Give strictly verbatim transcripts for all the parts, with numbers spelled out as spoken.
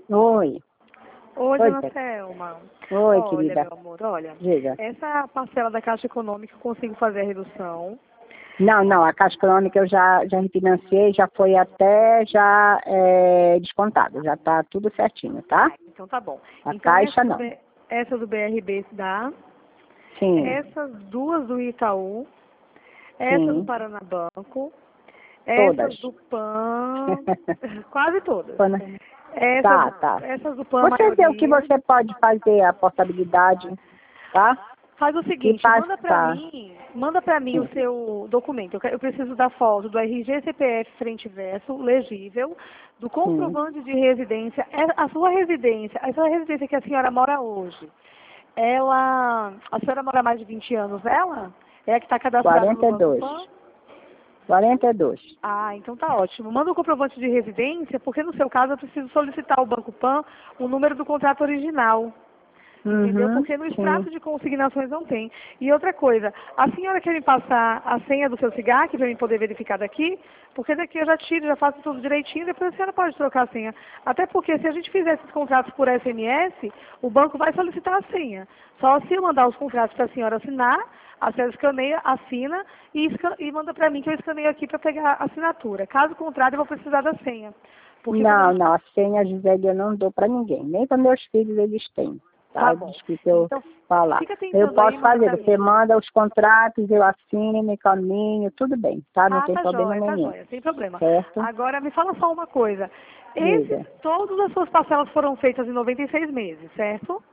Oi. Oi, Oi, dona Beto. Selma. Oi, Olha, querida. meu amor, olha. Diga. Essa parcela da Caixa Econômica eu consigo fazer a redução. Não, não, a Caixa Econômica eu já, já refinanciei, já foi até já é, descontado, já tá tudo certinho, tá? Ah, então tá bom. A Então Caixa essa do, não. B- essa do B R B dá, Sim, essas duas do Itaú, essa do sim, Paranabanco, todas. essas do PAN, quase todas. Quando- Essas Tá, do, tá. essas do PAN, a Você vê o que maioria. você pode fazer, a portabilidade, tá? Faz o E seguinte, manda pra passar. mim, manda para mim o Sim. seu documento. Eu, que- eu preciso da foto do R G, C P F frente e verso, legível, do Sim. comprovante de residência. É a sua residência, a sua residência que a senhora mora hoje, ela, a senhora mora há mais de vinte anos nela? É a que está cadastrada no quarenta e Banco dois. Pan? quarenta e dois. Ah, então tá ótimo. Manda o comprovante de residência, porque no seu caso eu preciso solicitar ao Banco Pan o número do contrato original. Entendeu? Uhum, Porque no sim. extrato de consignações não tem. E outra coisa, a senhora quer me passar a senha do seu cigarro para eu poder verificar daqui? Porque daqui eu já tiro, já faço tudo direitinho, depois a senhora pode trocar a senha. Até porque se a gente fizer esses contratos por S M S, o banco vai solicitar a senha. Só se eu mandar os contratos para a senhora assinar, a senhora escaneia, assina e, esca- e manda para mim que eu escaneio aqui para pegar a assinatura. Caso contrário, eu vou precisar da senha. Porque quando a Não, gente... não, a senha, Gisele, eu não dou para ninguém. Nem para meus filhos eles têm, Tá tá? bom. Desculpe eu Então, falar. fica Eu tentando aí, posso manda fazer, para você mim. manda os contratos, eu assino, me caminho, tudo bem, tá? Não Ah, tem tá problema jóia, tá nenhum, jóia, sem problema. certo? Agora me fala só uma coisa. Esses, Diga. todas as suas parcelas foram feitas em noventa e seis meses, certo?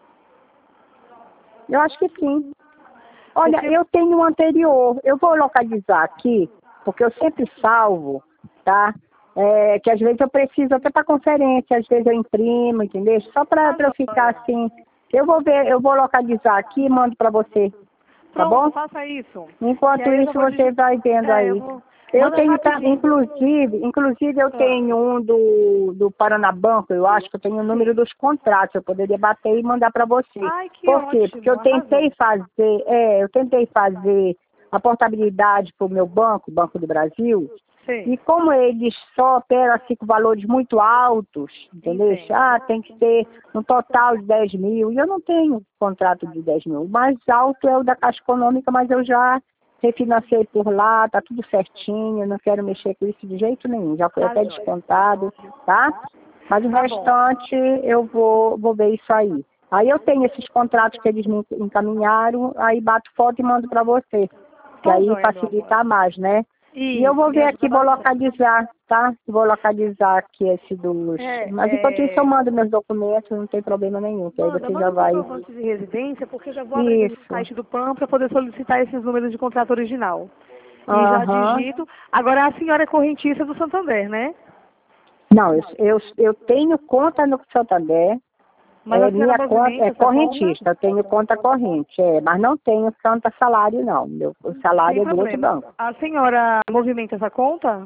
Eu acho que sim. Olha, Porque. eu tenho um anterior, eu vou localizar aqui, porque eu sempre salvo, tá? É, que às vezes eu preciso até para conferência, às vezes eu imprimo, entendeu? Só para Tá eu ficar jóia. assim. Eu vou ver, eu vou localizar aqui e mando para você, tá Pronto, bom? faça isso. Que Enquanto aí eu já isso vou você digitar. vai vendo É, eu aí. vou. Eu Manda tenho, ta- rapidinho. inclusive, inclusive eu Ah. tenho um do, do Paranabanco, eu acho que eu tenho o número Sim. dos contratos, eu poderia bater e mandar para você. Ai, que Por quê? Porque ótimo, eu tentei arrasou. fazer, é, eu tentei fazer a portabilidade para o meu banco, o Banco do Brasil, Sim, e como eles só operam assim com valores muito altos, entendeu? entendo. Ah, tem que ter um total de dez mil, e eu não tenho contrato de dez mil. O mais alto é o da Caixa Econômica, mas eu já refinanciei por lá, tá tudo certinho, não quero mexer com isso de jeito nenhum, já foi Tá até jóia. descontado, tá? Mas o Tá bom. restante eu vou, vou ver isso aí. Aí eu tenho esses contratos que eles me encaminharam, aí bato foto e mando para você, que Tá aí jóia, meu amor. facilita mais, né? E eu Isso, vou me ver ajuda aqui, vou bastante. localizar, tá? Vou localizar aqui esse dos... É, Mas enquanto isso eu é, mando meus documentos, não tem problema nenhum, que aí Manda, você já manda um vai... comprovante de residência, porque eu já vou abrir no Isso. site do PAN para poder solicitar esses números de contrato original. E já Aham. digito. Agora a senhora é correntista do Santander, né? Não, eu, eu, eu tenho conta no Santander, Mas a é, senhora minha conta movimenta é essa conta? correntista, eu tenho conta corrente, é, mas não tenho tanta salário não, meu o Sem salário é do outro problema. banco. A senhora movimenta essa conta?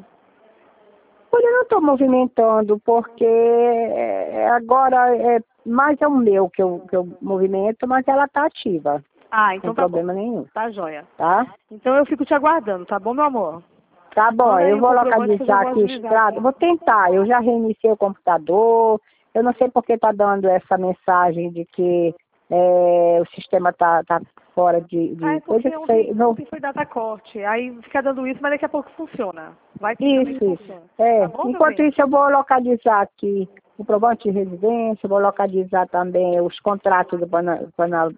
Olha, eu não estou movimentando, porque é, agora é, mais é o meu que eu, que eu movimento, mas ela está ativa, Ah, sem então tá bom. problema nenhum, Tá jóia. tá? Então eu fico te aguardando, tá bom, meu amor? Tá bom, Manda eu aí o vou comprovante que eu já localizar vou aqui o agilizar extrato, aqui. vou tentar, eu já reiniciei o computador, eu não sei porque está dando essa mensagem de que é, o sistema está tá fora de, Ah, é de coisa porque que sei, ontem, não, ontem foi data corte. Aí fica dando isso, mas daqui a pouco funciona. Vai tentando isso, que isso, funciona. Tá é, bom, meu enquanto bem? isso eu vou localizar aqui o provante de residência, vou localizar também os contratos do, pana, pana,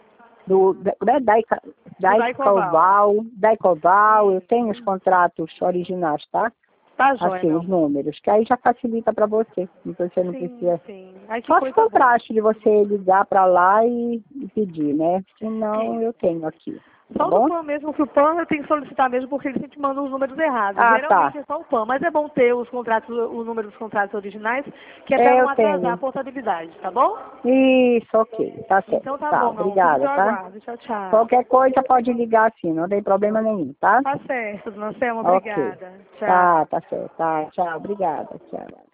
do né, Daica- Do Daicoval. Daicoval, Daicoval, eu tenho os contratos originais, tá? Tá jóia, Assim, meu os amor. números, que aí já facilita para você. Então você não Sim, precisa. sim. Ai, que Só se coisa boa. contraste de você ligar para lá e, e pedir, né? Senão eu Isso. tenho aqui, tá Só do bom? PAN mesmo, que o PAN eu tenho que solicitar mesmo, porque eles sempre mandam os números errados. Ah, tá. Geralmente é só o PAN, mas é bom ter os contratos, o número dos contratos originais, que é para É, não eu atrasar a tenho. portabilidade, tá bom? Isso, ok. Tá certo. Então tá Tá, bom, meu amor. Fico no obrigada, seu tá? aguardo. Tchau, tchau. Qualquer coisa pode ligar assim, não tem problema nenhum, tá? Tá certo, dona Selma. Ok. Obrigada. Tá, Tchau. tá certo. Tá, tchau, obrigada. Tchau.